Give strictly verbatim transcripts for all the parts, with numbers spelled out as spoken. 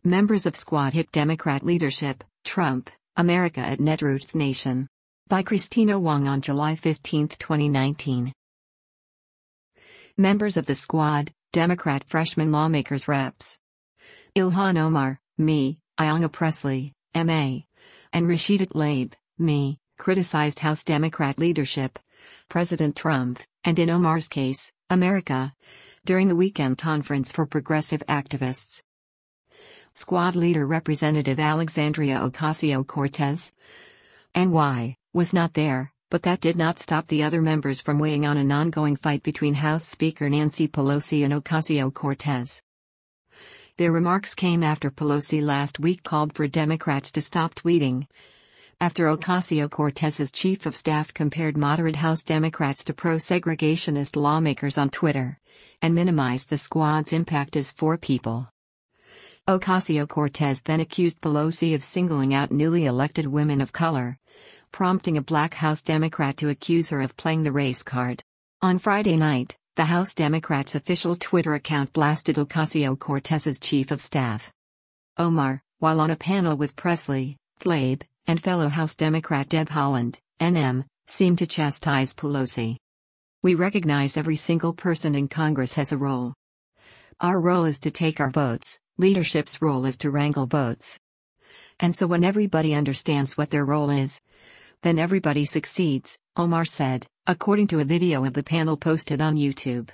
Members of Squad hit Democrat leadership, Trump, America at Netroots Nation. By Christina Wong on July fifteenth, twenty nineteen. Members of the Squad, Democrat freshman lawmakers reps. Ilhan Omar, me, Ayanna Pressley, M A, and Rashida Tlaib, me, criticized House Democrat leadership, President Trump, and in Omar's case, America, during the weekend conference for progressive activists. Squad leader Representative Alexandria Ocasio-Cortez, N Y, was not there, but that did not stop the other members from weighing on an ongoing fight between House Speaker Nancy Pelosi and Ocasio-Cortez. Their remarks came after Pelosi last week called for Democrats to stop tweeting, after Ocasio-Cortez's chief of staff compared moderate House Democrats to pro-segregationist lawmakers on Twitter, and minimized the Squad's impact as four people. Ocasio-Cortez then accused Pelosi of singling out newly elected women of color, prompting a black House Democrat to accuse her of playing the race card. On Friday night, the House Democrats' official Twitter account blasted Ocasio-Cortez's chief of staff. Omar, while on a panel with Pressley, Tlaib, and fellow House Democrat Deb Haaland, N M, seemed to chastise Pelosi. We recognize every single person in Congress has a role. Our role is to take our votes, leadership's role is to wrangle votes. And so when everybody understands what their role is, then everybody succeeds, Omar said, according to a video of the panel posted on YouTube.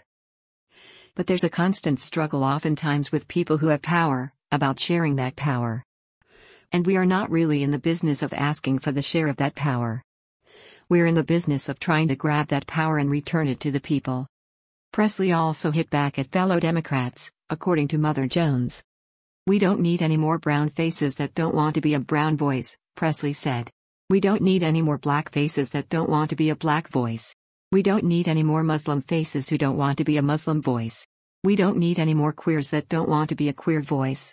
But there's a constant struggle oftentimes with people who have power, about sharing that power. And we are not really in the business of asking for the share of that power. We're in the business of trying to grab that power and return it to the people. Pressley also hit back at fellow Democrats, according to Mother Jones. We don't need any more brown faces that don't want to be a brown voice, Pressley said. We don't need any more black faces that don't want to be a black voice. We don't need any more Muslim faces who don't want to be a Muslim voice. We don't need any more queers that don't want to be a queer voice.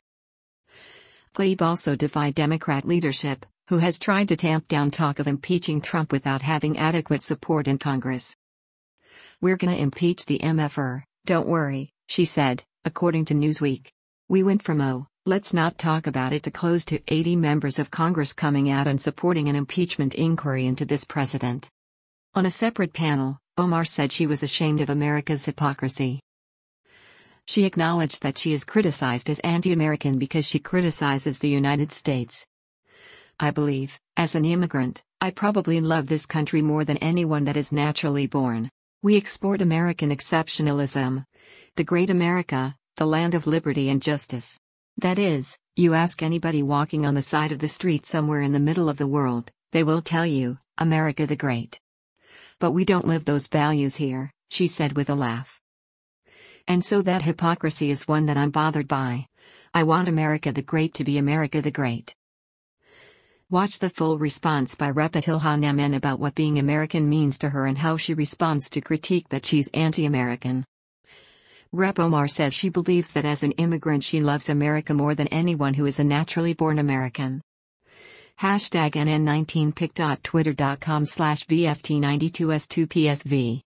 Tlaib also defied Democrat leadership, who has tried to tamp down talk of impeaching Trump without having adequate support in Congress. We're gonna impeach the M F R, don't worry, she said, according to Newsweek. We went from oh, let's not talk about it to close to eighty members of Congress coming out and supporting an impeachment inquiry into this president. On a separate panel, Omar said she was ashamed of America's hypocrisy. She acknowledged that she is criticized as anti-American because she criticizes the United States. I believe, as an immigrant, I probably love this country more than anyone that is naturally born. We export American exceptionalism. The great America, the land of liberty and justice. That is, you ask anybody walking on the side of the street somewhere in the middle of the world, they will tell you, America the Great. But we don't live those values here, she said with a laugh. And so that hypocrisy is one that I'm bothered by. I want America the Great to be America the Great. Watch the full response by Representative Ilhan Omar about what being American means to her and how she responds to critique that she's anti-American. Rep Omar says she believes that as an immigrant she loves America more than anyone who is a naturally born American. Hashtag N N nineteen pic dot twitter dot com slash V F T ninety-two S two P S V.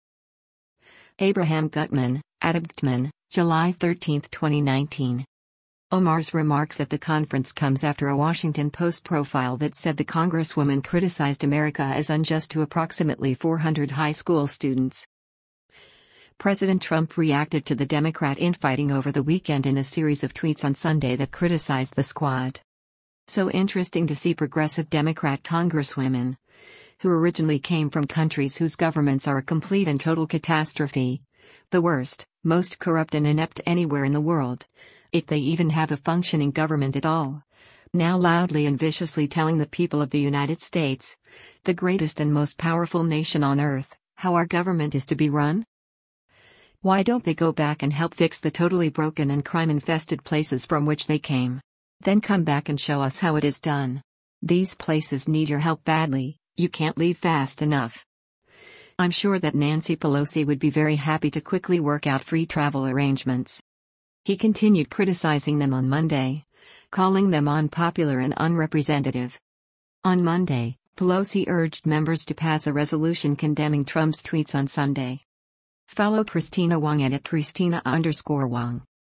Abraham Gutman, Adam Gutman, July thirteenth, twenty nineteen. Omar's remarks at the conference comes after a Washington Post profile that said the Congresswoman criticized America as unjust to approximately four hundred high school students. President Trump reacted to the Democrat infighting over the weekend in a series of tweets on Sunday that criticized the Squad. So interesting to see progressive Democrat congresswomen, who originally came from countries whose governments are a complete and total catastrophe, the worst, most corrupt and inept anywhere in the world, if they even have a functioning government at all, now loudly and viciously telling the people of the United States, the greatest and most powerful nation on earth, how our government is to be run? Why don't they go back and help fix the totally broken and crime-infested places from which they came? Then come back and show us how it is done. These places need your help badly, you can't leave fast enough. I'm sure that Nancy Pelosi would be very happy to quickly work out free travel arrangements. He continued criticizing them on Monday, calling them unpopular and unrepresentative. On Monday, Pelosi urged members to pass a resolution condemning Trump's tweets on Sunday. Follow Christina Wong at Christina underscore Wong.